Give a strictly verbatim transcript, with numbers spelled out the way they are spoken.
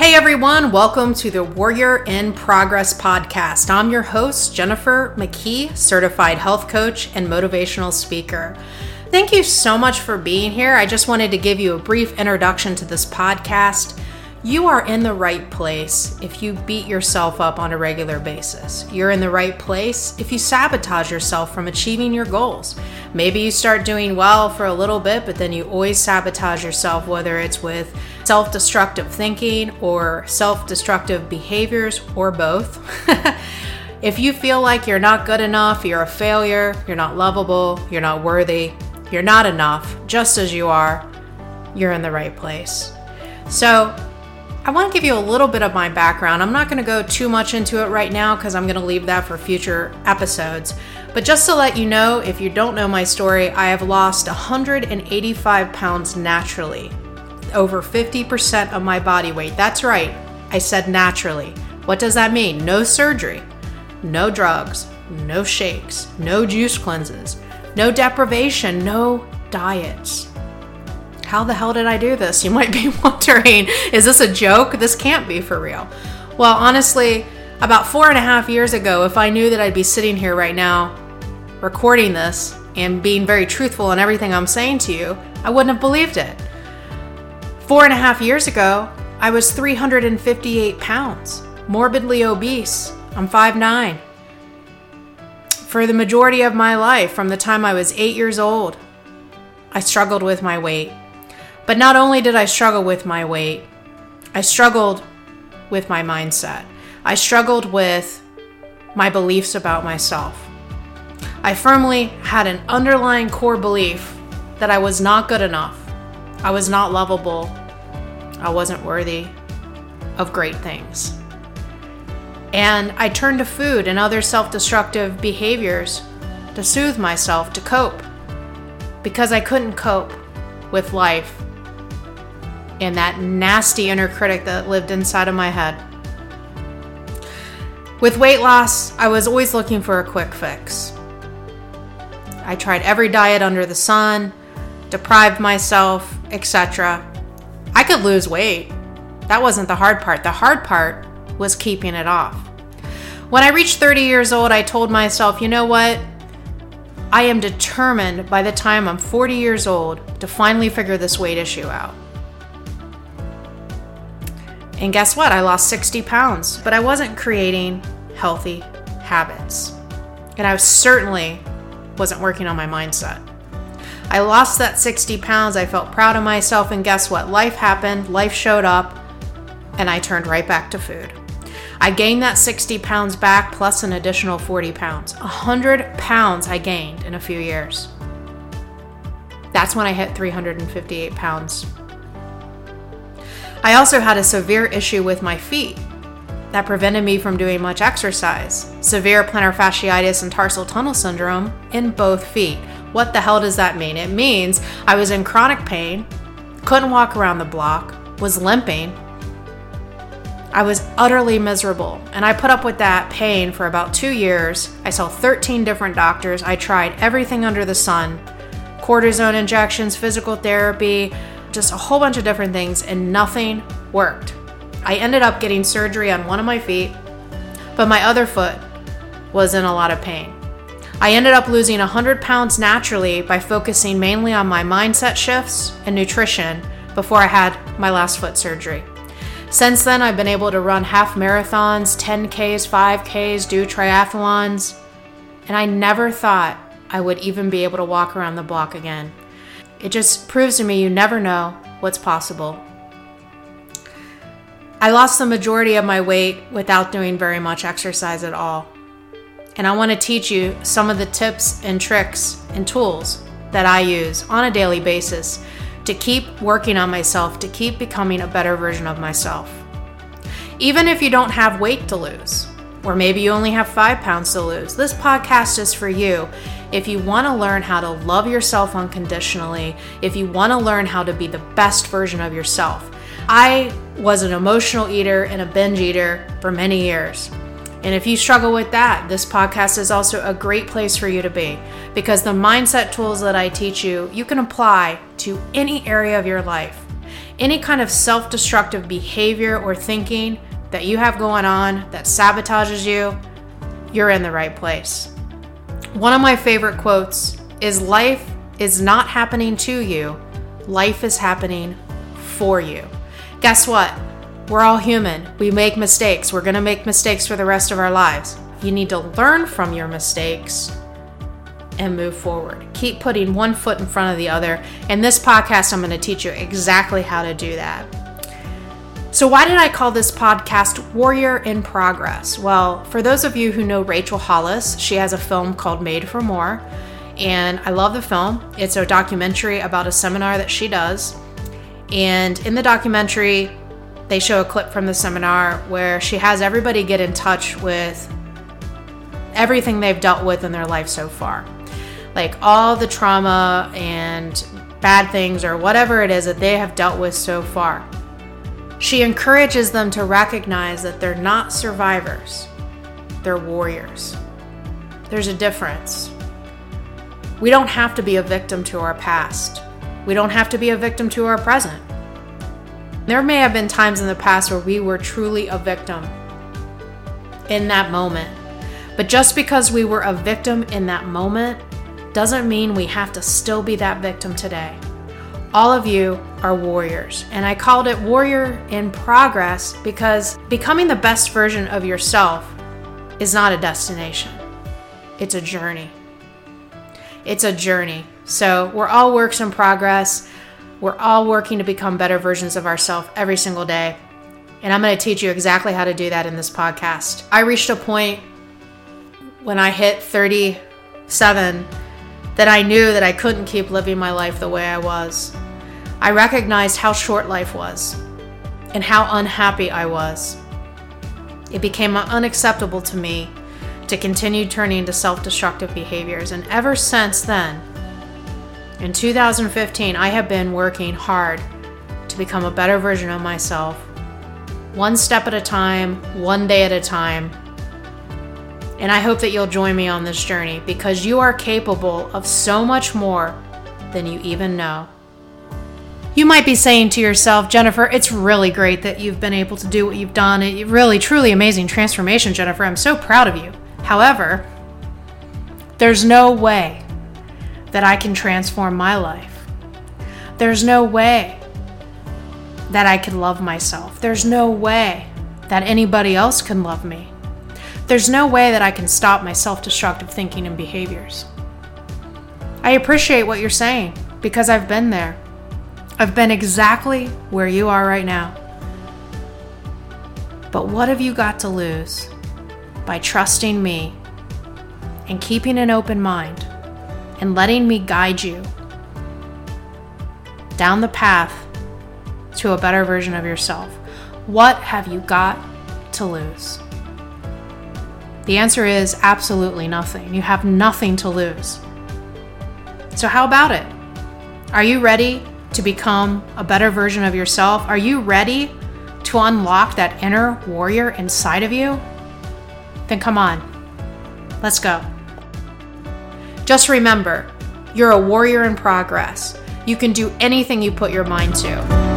Hey everyone, welcome to the Warrior in Progress podcast. I'm your host, Jennifer McKee, certified health coach and motivational speaker. Thank you so much for being here. I just wanted to give you a brief introduction to this podcast. You are in the right place if you beat yourself up on a regular basis. You're in the right place if you sabotage yourself from achieving your goals. Maybe you start doing well for a little bit, but then you always sabotage yourself, whether it's with self-destructive thinking or self-destructive behaviors or both. If you feel like you're not good enough, you're a failure, you're not lovable, you're not worthy, you're not enough, just as you are, you're in the right place. So I want to give you a little bit of my background. I'm not going to go too much into it right now because I'm going to leave that for future episodes. But just to let you know, if you don't know my story, I have lost one hundred eighty-five pounds naturally, over fifty percent of my body weight. That's right, I said naturally. What does that mean? No surgery, no drugs, no shakes, no juice cleanses, no deprivation, no diets. How the hell did I do this? You might be wondering, is this a joke? This can't be for real. Well, honestly, about four and a half years ago, if I knew that I'd be sitting here right now recording this and being very truthful in everything I'm saying to you, I wouldn't have believed it. Four and a half years ago, I was three hundred fifty-eight pounds, morbidly obese. I'm five nine. For the majority of my life, from the time I was eight years old, I struggled with my weight. But not only did I struggle with my weight, I struggled with my mindset. I struggled with my beliefs about myself. I firmly had an underlying core belief that I was not good enough. I was not lovable. I wasn't worthy of great things. And I turned to food and other self-destructive behaviors to soothe myself, to cope, because I couldn't cope with life and that nasty inner critic that lived inside of my head. With weight loss, I was always looking for a quick fix. I tried every diet under the sun, deprived myself, et cetera. I could lose weight. That wasn't the hard part. The hard part was keeping it off. When I reached thirty years old, I told myself, you know what? I am determined by the time I'm forty years old to finally figure this weight issue out. And guess what? I lost sixty pounds, but I wasn't creating healthy habits. And I certainly wasn't working on my mindset. I lost that sixty pounds. I felt proud of myself. And guess what? Life happened. Life showed up. And I turned right back to food. I gained that sixty pounds back plus an additional forty pounds. one hundred pounds I gained in a few years. That's when I hit three hundred fifty-eight pounds. I also had a severe issue with my feet that prevented me from doing much exercise. Severe plantar fasciitis and tarsal tunnel syndrome in both feet. What the hell does that mean? It means I was in chronic pain, couldn't walk around the block, was limping. I was utterly miserable, and I put up with that pain for about two years. I saw thirteen different doctors. I tried everything under the sun, cortisone injections, physical therapy, just a whole bunch of different things, and nothing worked. I ended up getting surgery on one of my feet, but my other foot was in a lot of pain. I ended up losing one hundred pounds naturally by focusing mainly on my mindset shifts and nutrition before I had my last foot surgery. Since then, I've been able to run half marathons, ten Ks, five Ks, do triathlons, and I never thought I would even be able to walk around the block again. It just proves to me you never know what's possible. I lost the majority of my weight without doing very much exercise at all. And I want to teach you some of the tips and tricks and tools that I use on a daily basis to keep working on myself, to keep becoming a better version of myself. Even if you don't have weight to lose, or maybe you only have five pounds to lose, this podcast is for you. If you want to learn how to love yourself unconditionally, if you want to learn how to be the best version of yourself. I was an emotional eater and a binge eater for many years. And if you struggle with that, this podcast is also a great place for you to be, because the mindset tools that I teach you, you can apply to any area of your life. any kind of self-destructive behavior or thinking that you have going on that sabotages you, you're in the right place. One of my favorite quotes is, life is not happening to you, life is happening for you. Guess what? We're all human. We make mistakes. We're going to make mistakes for the rest of our lives. You need to learn from your mistakes and move forward. Keep putting one foot in front of the other. In this podcast, I'm going to teach you exactly how to do that. So why did I call this podcast Warrior in Progress? Well, for those of you who know Rachel Hollis, she has a film called Made for More, and I love the film. It's a documentary about a seminar that she does, and in the documentary, they show a clip from the seminar where she has everybody get in touch with everything they've dealt with in their life so far. Like all the trauma and bad things or whatever it is that they have dealt with so far. She encourages them to recognize that they're not survivors, they're warriors. There's a difference. We don't have to be a victim to our past. We don't have to be a victim to our present. There may have been times in the past where we were truly a victim in that moment. But just because we were a victim in that moment doesn't mean we have to still be that victim today. All of you are warriors, and I called it Warrior in Progress because becoming the best version of yourself is not a destination. It's a journey. It's a journey. So we're all works in progress. We're all working to become better versions of ourselves every single day. And I'm going to teach you exactly how to do that in this podcast. I reached a point when I hit thirty-seven that I knew that I couldn't keep living my life the way I was. I recognized how short life was and how unhappy I was. It became unacceptable to me to continue turning to self-destructive behaviors. And ever since then, in two thousand fifteen, I have been working hard to become a better version of myself, one step at a time, one day at a time. And I hope that you'll join me on this journey because you are capable of so much more than you even know. You might be saying to yourself, Jennifer, it's really great that you've been able to do what you've done. It really, truly amazing transformation, Jennifer. I'm so proud of you. However, there's no way that I can transform my life. There's no way that I can love myself. There's no way that anybody else can love me. There's no way that I can stop my self-destructive thinking and behaviors. I appreciate what you're saying because I've been there. I've been exactly where you are right now. But what have you got to lose by trusting me and keeping an open mind and letting me guide you down the path to a better version of yourself? What have you got to lose? The answer is absolutely nothing. You have nothing to lose. So how about it? Are you ready to become a better version of yourself? Are you ready to unlock that inner warrior inside of you? Then come on, let's go. Just remember, you're a warrior in progress. You can do anything you put your mind to.